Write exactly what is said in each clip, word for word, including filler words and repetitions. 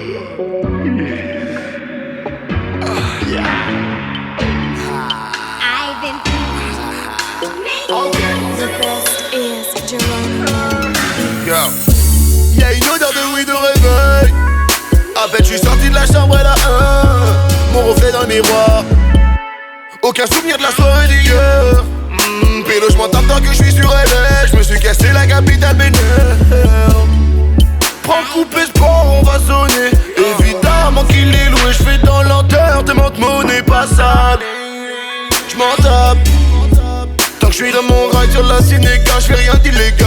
Y'a une odeur de weed de réveil. À peine j'suis sorti de la chambre, elle a un mon reflet dans le miroir. Aucun souvenir de la soirée d'hier. Mmh, Pélo, j'm'entends tant que j'suis sur elle. J'me suis cassé la capitale m'énerve. Prends coupé sport, on va sonner. Évidemment qu'il est loué, j'fais dans lenteur. Demande monnaie pas sale. J'm'en tape. Tant que j'suis dans mon ride sur la Sénégal, j'fais rien d'illégal.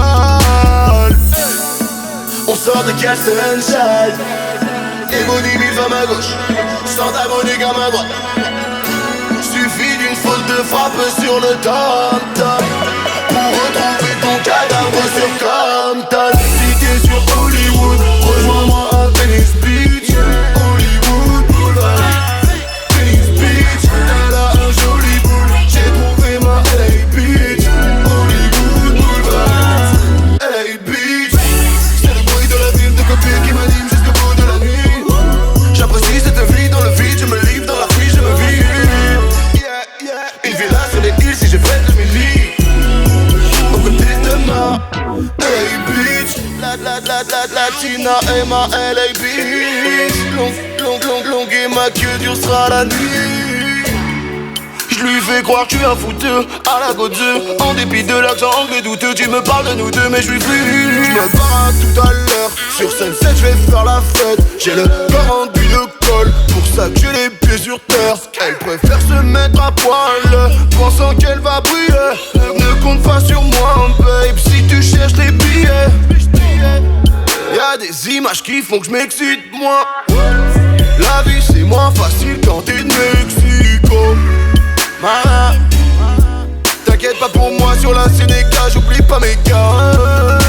On sort de Castle et Bonnie mille femmes à gauche, sans t'abonner comme à droite. Suffit d'une faute de frappe sur le top-top pour retrouver ton cadavre sur Compton. Si t'es sur Hollywood, rejoins-moi à Venice Beach. Hollywood Boulevard, Venice Beach. Elle a un joli boule, j'ai trouvé ma L A Beach. Hollywood Boulevard, L A Beach. C'est le bruit de la ville de copier qui m'anime jusqu'au bout de la nuit. J'apprécie cette vie dans le vide, je me livre dans la pluie, je me vis. Yeah, yeah. Une villa sur les îles si j'ai fait de mes lits. Aux côtés de ma L A Beach. La la la la Latina et ma L A Beach. Longue, longue, longue, longue et ma queue dure sera la nuit. Je lui fais croire que tu es un fouteux à la côte deux. En dépit de l'accent anglais douteux, tu me parles de nous deux mais je suis plus. Je me barre tout à l'heure, sur Sunset je vais faire la fête. J'ai le corps enduit de colle, pour ça que j'ai les pieds sur terre. Elle préfère se mettre à poil, pensant qu'elle va briller. Ne compte pas sur moi babe, si tu cherches les billets. Y'a des images qui font que je m'excite moi. La vie c'est moins facile quand t'es de Mexico. Mara, t'inquiète pas pour moi sur la Sénégal, j'oublie pas mes gars.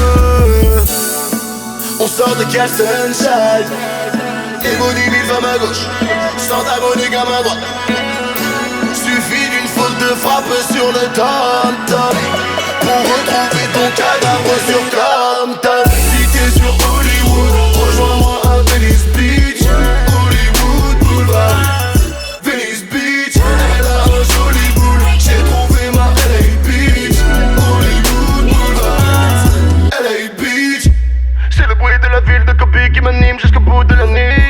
On sort de Castle et Bonnie mille femmes à gauche, sans t'abonner comme à droite. Suffit d'une faute de frappe sur le top-top pour retrouver ton cadavre sur Compton. Si t'es sur Hollywood, rejoins-moi à Venice Beach. Hollywood Boulevard, Venice Beach. Elle a un joli boule, j'ai trouvé ma L A Beach. Hollywood Boulevard, L A Beach. C'est le bruit de la ville de Kobe qui m'anime jusqu'au bout de la nuit.